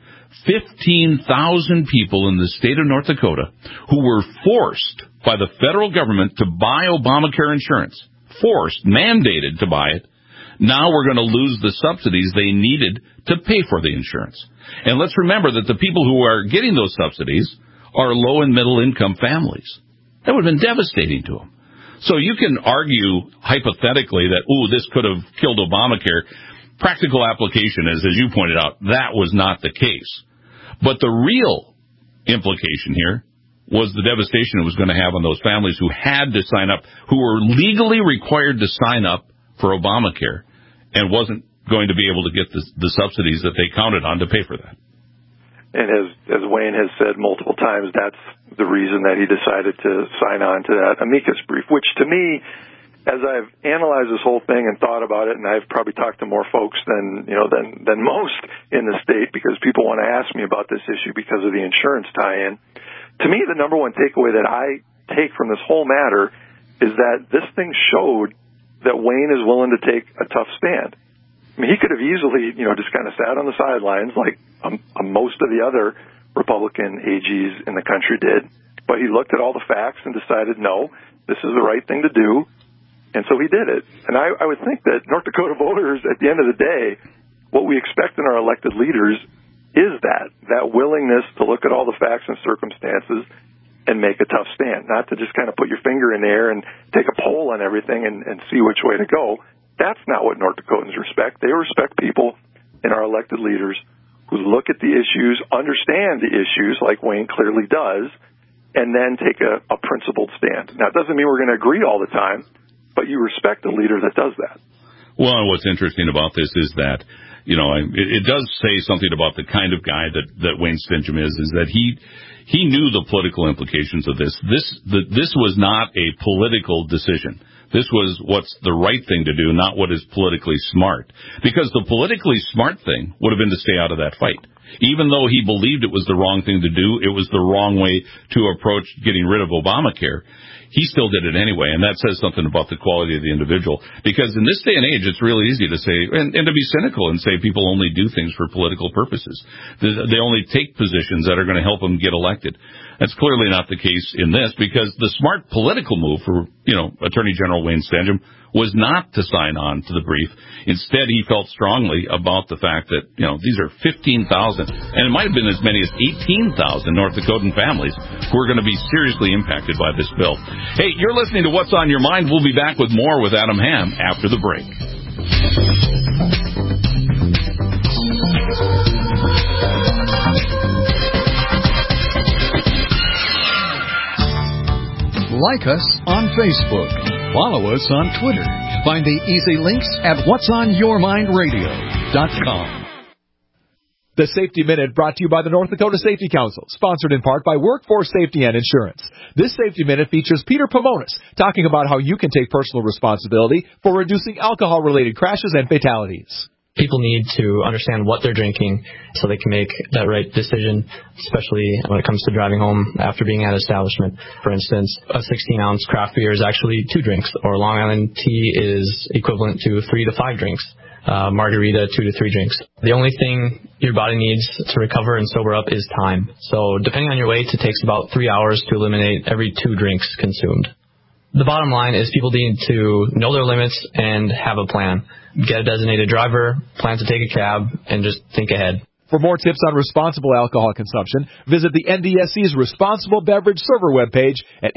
15,000 people in the state of North Dakota who were forced by the federal government to buy Obamacare insurance, mandated to buy it, now we're going to lose the subsidies they needed to pay for the insurance. And let's remember that the people who are getting those subsidies are low and middle income families. That would have been devastating to them. So you can argue hypothetically that, this could have killed Obamacare. Practical application is, as you pointed out, that was not the case. But the real implication here was the devastation it was going to have on those families who had to sign up, who were legally required to sign up for Obamacare and wasn't going to be able to get the subsidies that they counted on to pay for that. And as Wayne has said multiple times, that's the reason that he decided to sign on to that amicus brief, which to me, as I've analyzed this whole thing and thought about it, and I've probably talked to more folks than most in the state, because people want to ask me about this issue because of the insurance tie-in. To me, the number one takeaway that I take from this whole matter is that this thing showed that Wayne is willing to take a tough stand. I mean, he could have easily, just kind of sat on the sidelines like most of the other Republican AGs in the country did, but he looked at all the facts and decided, no, this is the right thing to do. And so he did it. And I would think that North Dakota voters, at the end of the day, what we expect in our elected leaders is that willingness to look at all the facts and circumstances and make a tough stand, not to just kind of put your finger in the air and take a poll on everything and see which way to go. That's not what North Dakotans respect. They respect people in our elected leaders who look at the issues, understand the issues like Wayne clearly does, and then take a principled stand. Now, it doesn't mean we're going to agree all the time, but you respect a leader that does that. Well, and what's interesting about this is that, it does say something about the kind of guy that Wayne Stinchum is that he knew the political implications of this. This was not a political decision. This was what's the right thing to do, not what is politically smart. Because the politically smart thing would have been to stay out of that fight. Even though he believed it was the wrong thing to do, it was the wrong way to approach getting rid of Obamacare, he still did it anyway, and that says something about the quality of the individual. Because in this day and age, it's really easy to say, and to be cynical and say people only do things for political purposes. They only take positions that are going to help them get elected. That's clearly not the case in this, because the smart political move for, Attorney General Wayne Stinchum was not to sign on to the brief. Instead, he felt strongly about the fact that, these are 15,000, and it might have been as many as 18,000 North Dakotan families who are going to be seriously impacted by this bill. Hey, you're listening to What's on Your Mind. We'll be back with more with Adam Ham after the break. Like us on Facebook. Follow us on Twitter. Find the easy links at whatsonyourmindradio.com. The Safety Minute brought to you by the North Dakota Safety Council, sponsored in part by Workforce Safety and Insurance. This Safety Minute features Peter Pomonis talking about how you can take personal responsibility for reducing alcohol-related crashes and fatalities. People need to understand what they're drinking so they can make that right decision, especially when it comes to driving home after being at an establishment. For instance, a 16-ounce craft beer is actually 2 drinks, or Long Island tea is equivalent to 3 to 5 drinks. Margarita, 2 to 3 drinks. The only thing your body needs to recover and sober up is time. So depending on your weight, it takes about 3 hours to eliminate every 2 drinks consumed. The bottom line is people need to know their limits and have a plan. Get a designated driver, plan to take a cab, and just think ahead. For more tips on responsible alcohol consumption, visit the NDSC's Responsible Beverage Server webpage at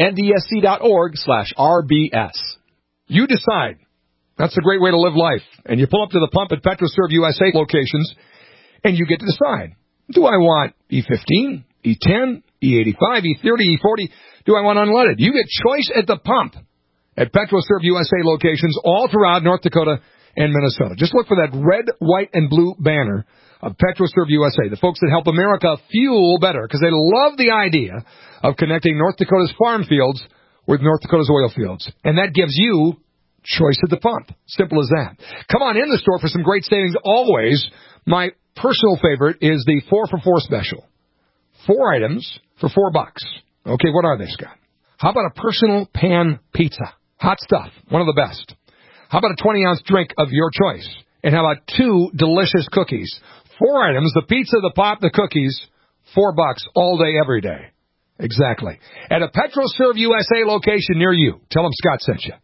ndsc.org/RBS. You decide. That's a great way to live life. And you pull up to the pump at PetroServe USA locations, and you get to decide. Do I want E15, E10, E85, E30, E40? Do I want unleaded? You get choice at the pump at PetroServe USA locations all throughout North Dakota and Minnesota. Just look for that red, white, and blue banner of PetroServe USA, the folks that help America fuel better, because they love the idea of connecting North Dakota's farm fields with North Dakota's oil fields. And that gives you choice at the pump. Simple as that. Come on in the store for some great savings always. My personal favorite is the 4-for-4 special. 4 items for $4. Okay, what are they, Scott? How about a personal pan pizza? Hot stuff. One of the best. How about a 20-ounce drink of your choice? And how about 2 delicious cookies? 4 items, the pizza, the pop, the cookies, $4 all day, every day. Exactly. At a PetroServe USA location near you. Tell them Scott sent you.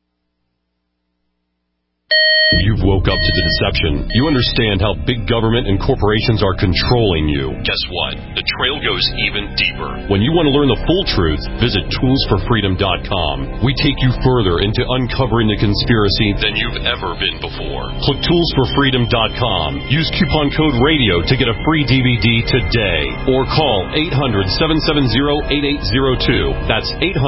You've woke up to the deception. You understand how big government and corporations are controlling you. Guess what? The trail goes even deeper. When you want to learn the full truth, visit toolsforfreedom.com. We take you further into uncovering the conspiracy than you've ever been before. Click toolsforfreedom.com. Use coupon code RADIO to get a free DVD today. Or call 800-770-8802. That's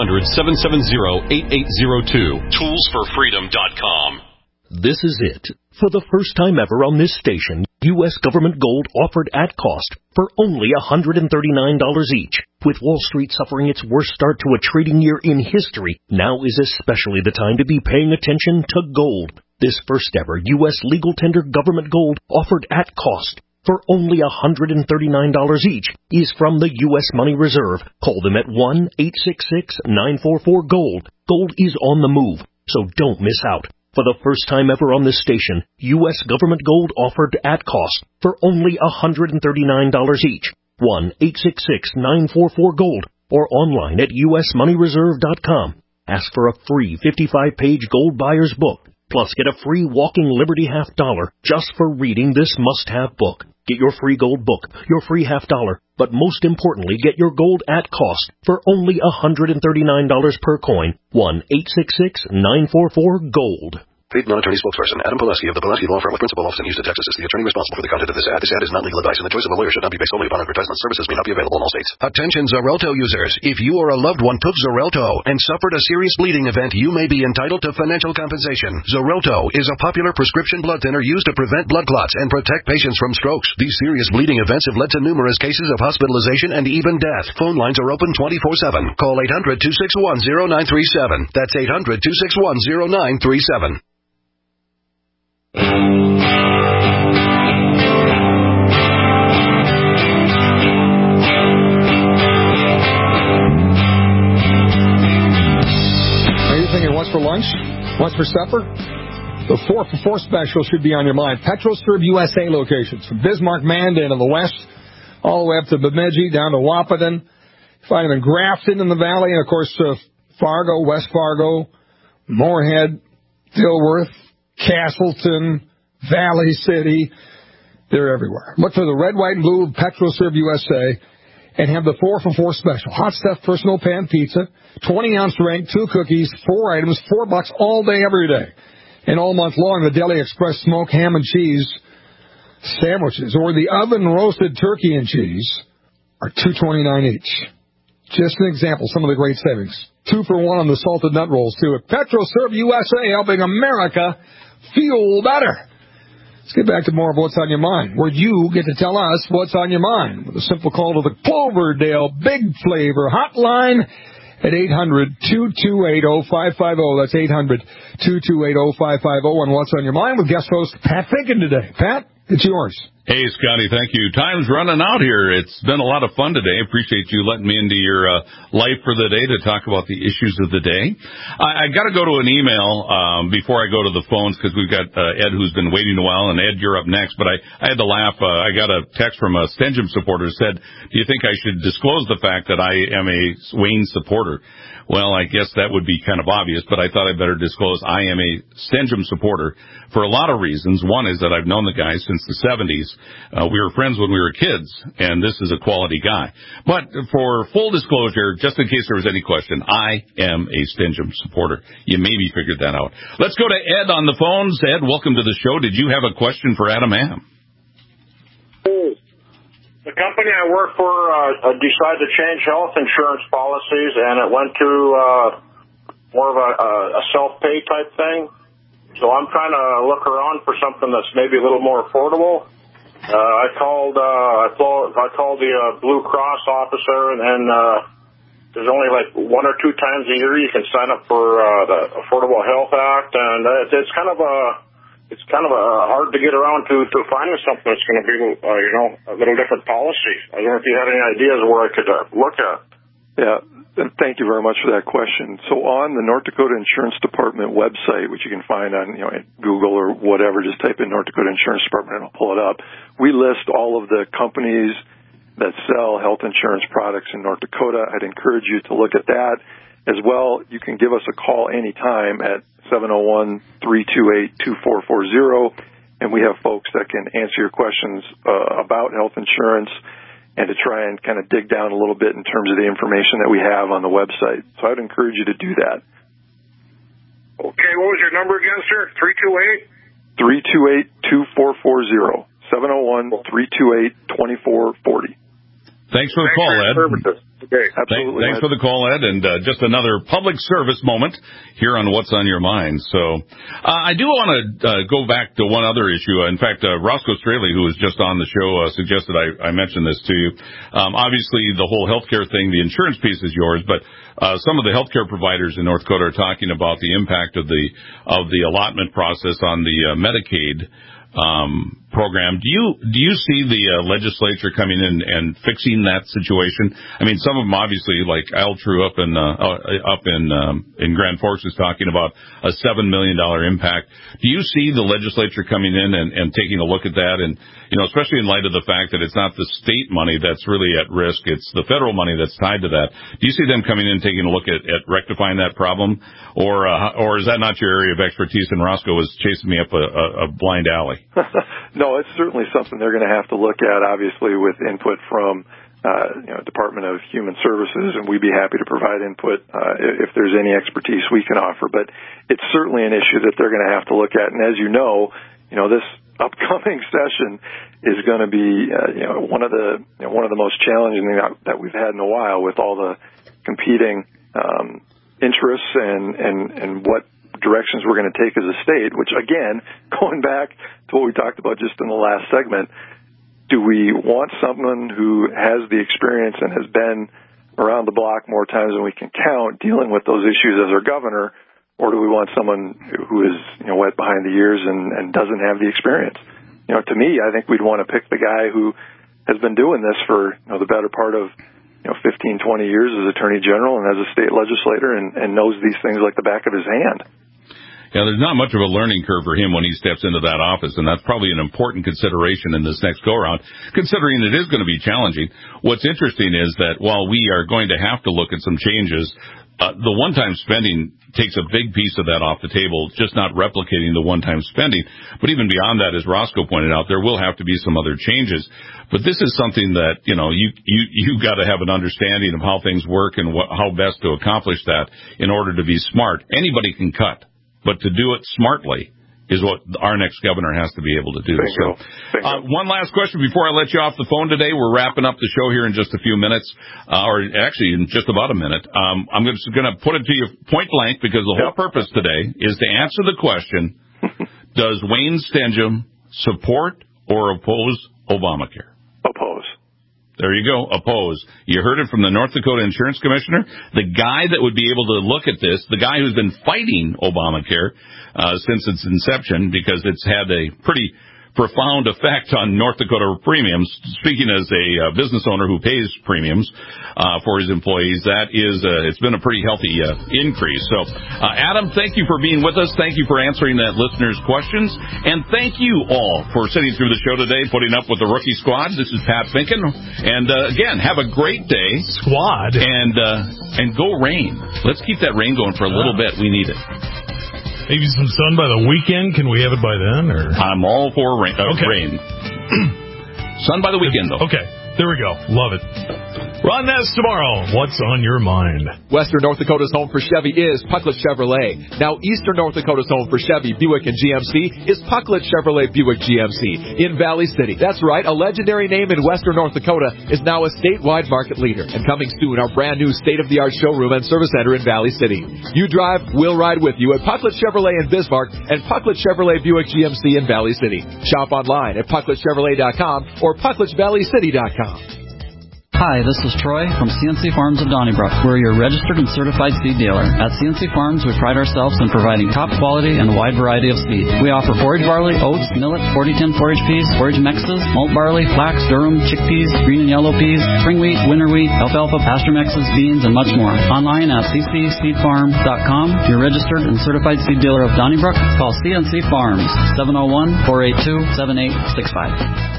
800-770-8802. Toolsforfreedom.com. This is it. For the first time ever on this station, U.S. government gold offered at cost for only $139 each. With Wall Street suffering its worst start to a trading year in history, now is especially the time to be paying attention to gold. This first ever U.S. legal tender government gold offered at cost for only $139 each is from the U.S. Money Reserve. Call them at 1-866-944-GOLD. Gold is on the move, so don't miss out. For the first time ever on this station, U.S. government gold offered at cost for only $139 each. 1-866-944-GOLD or online at usmoneyreserve.com. Ask for a free 55-page gold buyer's book, plus get a free walking Liberty $50 just for reading this must-have book. Get your free gold book, your free $50, but most importantly, get your gold at cost for only $139 per coin. 1-866-944-GOLD. Paid non-attorney spokesperson Adam Pileski of the Pileski Law Firm with principal office in Houston, Texas is the attorney responsible for the content of this ad. This ad is not legal advice, and the choice of a lawyer should not be based solely upon advertisement. Services may not be available in all states. Attention Xarelto users. If you or a loved one took Xarelto and suffered a serious bleeding event, you may be entitled to financial compensation. Xarelto is a popular prescription blood thinner used to prevent blood clots and protect patients from strokes. These serious bleeding events have led to numerous cases of hospitalization and even death. Phone lines are open 24/7. Call 800-261-0937. That's 800-261-0937. Are you thinking what's for lunch? What's for supper? The 4-for-4 special should be on your mind. PetroServe USA locations from Bismarck, Mandan in the west, all the way up to Bemidji, down to Wahpeton. Find them in Grafton in the valley, and of course Fargo, West Fargo, Moorhead, Dilworth, Castleton, Valley City. They're everywhere. Look for the red, white, and blue PetroServe USA and have the 4-for-4 special. Hot stuff, personal pan pizza, 20-ounce drink, 2 cookies, 4 items, $4 all day, every day. And all month long, the Deli Express smoked ham and cheese sandwiches or the oven roasted turkey and cheese are $2.29 each. Just an example, some of the great savings. 2 for $1 on the salted nut rolls, too. At PetroServe USA, helping America feel better. Let's get back to more of What's on Your Mind, where you get to tell us what's on your mind with a simple call to the Cloverdale Big Flavor Hotline at 800-228-0550. That's 800-228-0550 on What's on Your Mind with guest host Pat Finken today. Pat, it's yours. Hey, Scotty, thank you. Time's running out here. It's been a lot of fun today. Appreciate you letting me into your life for the day to talk about the issues of the day. I got to go to an email before I go to the phones because we've got Ed who's been waiting a while, and Ed, you're up next. But I had to laugh. I got a text from a Stenjum supporter who said, do you think I should disclose the fact that I am a Wayne supporter? Well, I guess that would be kind of obvious, but I thought I'd better disclose I am a Stenjum supporter for a lot of reasons. One is that I've known the guy since the 70s. We were friends when we were kids, and this is a quality guy. But for full disclosure, just in case there was any question, I am a Stenjum supporter. You maybe figured that out. Let's go to Ed on the phones. Ed, welcome to the show. Did you have a question for Adam Ham? The company I work for decided to change health insurance policies, and it went to more of a self-pay type thing. So I'm trying to look around for something that's maybe a little more affordable. I called the Blue Cross officer, and then there's only like 1 or 2 times a year you can sign up for the Affordable Health Act, and it's kind of hard to get around to finding something that's going to be, a little different policy. I don't know if you had any ideas of where I could look at. Yeah, and thank you very much for that question. So on the North Dakota Insurance Department website, which you can find on Google or whatever, just type in North Dakota Insurance Department and it'll pull it up. We list all of the companies that sell health insurance products in North Dakota. I'd encourage you to look at that. As well, you can give us a call anytime at 701-328-2440, and we have folks that can answer your questions about health insurance and to try and kind of dig down a little bit in terms of the information that we have on the website. So I'd encourage you to do that. Okay, what was your number again, sir? 328-2440. 701-328-2440. Thanks for the call, Ed. Okay, absolutely. Thanks for the call, Ed, and just another public service moment here on What's on Your Mind. So I do want to go back to one other issue. In fact, Roscoe Straley, who was just on the show, suggested I mention this to you. Obviously, the whole healthcare thing, the insurance piece is yours, but some of the healthcare providers in North Dakota are talking about the impact of the allotment process on the Medicaid program. Do you see the legislature coming in and fixing that situation? I mean, some of them obviously, like Al True up in Grand Forks is talking about a $7 million impact. Do you see the legislature coming in and taking a look at that? And especially in light of the fact that it's not the state money that's really at risk, it's the federal money that's tied to that. Do you see them coming in and taking a look at rectifying that problem, or is that not your area of expertise? And Roscoe was chasing me up a blind alley. No, it's certainly something they're going to have to look at, obviously, with input from Department of Human Services, and we'd be happy to provide input if there's any expertise we can offer. But it's certainly an issue that they're going to have to look at. And as you know, this upcoming session is going to be one of the most challenging that we've had in a while, with all the competing interests and what directions we're going to take as a state, which, again, going back to what we talked about just in the last segment, do we want someone who has the experience and has been around the block more times than we can count dealing with those issues as our governor, or do we want someone who is wet behind the ears and doesn't have the experience? To me, I think we'd want to pick the guy who has been doing this for the better part of 15, 20 years as Attorney General and as a state legislator and knows these things like the back of his hand. Yeah, there's not much of a learning curve for him when he steps into that office, and that's probably an important consideration in this next go-around, considering it is going to be challenging. What's interesting is that while we are going to have to look at some changes, the one-time spending takes a big piece of that off the table, just not replicating the one-time spending. But even beyond that, as Roscoe pointed out, there will have to be some other changes. But this is something that, you got to have an understanding of how things work and how best to accomplish that in order to be smart. Anybody can cut, but to do it smartly is what our next governor has to be able to do. Bingo. So, one last question before I let you off the phone today. We're wrapping up the show here in just a few minutes, or actually in just about a minute. I'm just going to put it to you point blank because the whole purpose today is to answer the question, does Wayne Stenjum support or oppose Obamacare? Oppose. There you go. Oppose. You heard it from the North Dakota Insurance Commissioner, the guy that would be able to look at this, the guy who's been fighting Obamacare since its inception because it's had a pretty profound effect on North Dakota premiums. Speaking as a business owner who pays premiums for his employees, that is it's been a pretty healthy increase. So, Adam, thank you for being with us. Thank you for answering that listener's questions. And thank you all for sitting through the show today, putting up with the rookie squad. This is Pat Finken. And, again, have a great day. Squad. And go rain. Let's keep that rain going for a little bit. We need it. Maybe some sun by the weekend. Can we have it by then? Or I'm all for rain. Rain. Sun by the weekend, though. Okay. There we go. Love it. Ron Ness tomorrow. What's on your mind? Western North Dakota's home for Chevy is Pucklet Chevrolet. Now, Eastern North Dakota's home for Chevy, Buick, and GMC is Pucklet Chevrolet Buick GMC in Valley City. That's right, a legendary name in Western North Dakota is now a statewide market leader. And coming soon, our brand new state-of-the-art showroom and service center in Valley City. You drive, we'll ride with you at Pucklet Chevrolet in Bismarck and Pucklet Chevrolet Buick GMC in Valley City. Shop online at PuckletChevrolet.com or PuckletValleyCity.com. Hi, this is Troy from CNC Farms of Donnybrook. We're your registered and certified seed dealer. At CNC Farms, we pride ourselves in providing top quality and a wide variety of seed. We offer forage barley, oats, millet, 40-10 forage peas, forage mixes, malt barley, flax, durum, chickpeas, green and yellow peas, spring wheat, winter wheat, alfalfa, pasture mixes, beans, and much more. Online at ccseedfarm.com. Your registered and certified seed dealer of Donnybrook. Call CNC Farms, 701-482-7865.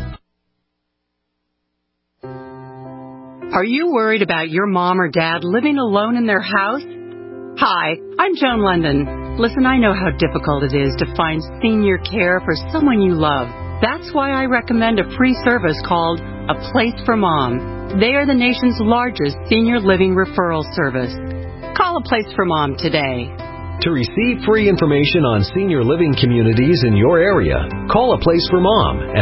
Are you worried about your mom or dad living alone in their house? Hi, I'm Joan London. Listen, I know how difficult it is to find senior care for someone you love. That's why I recommend a free service called A Place for Mom. They are the nation's largest senior living referral service. Call A Place for Mom today. To receive free information on senior living communities in your area, call A Place for Mom at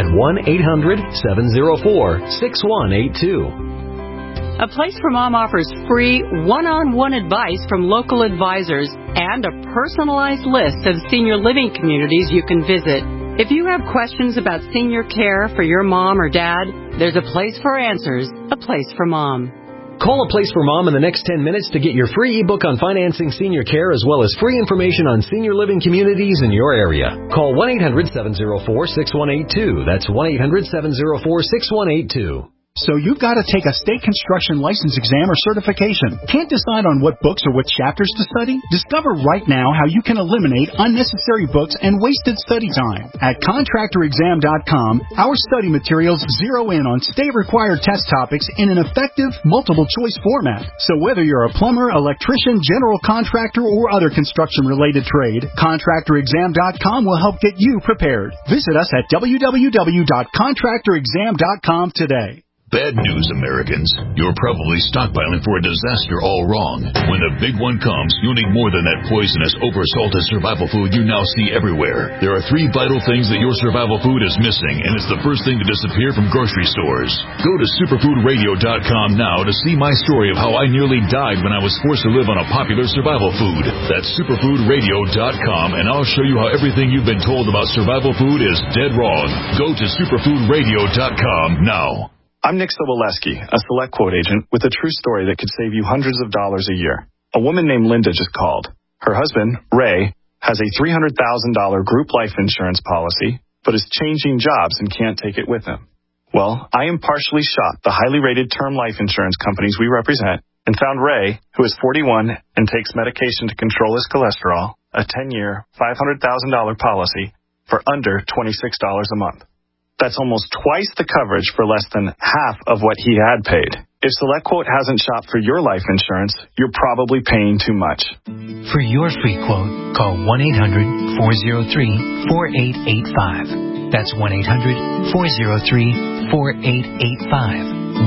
1-800-704-6182. A Place for Mom offers free one-on-one advice from local advisors and a personalized list of senior living communities you can visit. If you have questions about senior care for your mom or dad, there's a place for answers, A Place for Mom. Call A Place for Mom in the next 10 minutes to get your free ebook on financing senior care as well as free information on senior living communities in your area. Call 1-800-704-6182. That's 1-800-704-6182. So you've got to take a state construction license exam or certification. Can't decide on what books or what chapters to study? Discover right now how you can eliminate unnecessary books and wasted study time. At ContractorExam.com, our study materials zero in on state-required test topics in an effective, multiple-choice format. So whether you're a plumber, electrician, general contractor, or other construction-related trade, ContractorExam.com will help get you prepared. Visit us at www.ContractorExam.com today. Bad news, Americans. You're probably stockpiling for a disaster all wrong. When the big one comes, you'll need more than that poisonous, oversalted survival food you now see everywhere. There are 3 vital things that your survival food is missing, and it's the first thing to disappear from grocery stores. Go to superfoodradio.com now to see my story of how I nearly died when I was forced to live on a popular survival food. That's superfoodradio.com, and I'll show you how everything you've been told about survival food is dead wrong. Go to superfoodradio.com now. I'm Nick Soboleski, a Select Quote agent with a true story that could save you hundreds of dollars a year. A woman named Linda just called. Her husband, Ray, has a $300,000 group life insurance policy, but is changing jobs and can't take it with him. Well, I impartially shot the highly rated term life insurance companies we represent and found Ray, who is 41 and takes medication to control his cholesterol, a 10-year, $500,000 policy for under $26 a month. That's almost twice the coverage for less than half of what he had paid. If SelectQuote hasn't shopped for your life insurance, you're probably paying too much. For your free quote, call 1-800-403-4885. That's 1-800-403-4885.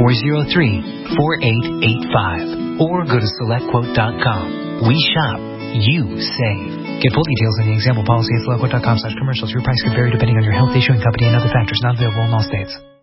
1-800-403-4885. Or go to SelectQuote.com. We shop. you save. Get full details in the example policy at SelectQuote.com/commercials. Your price could vary depending on your health issue and company and other factors. Not available in all states.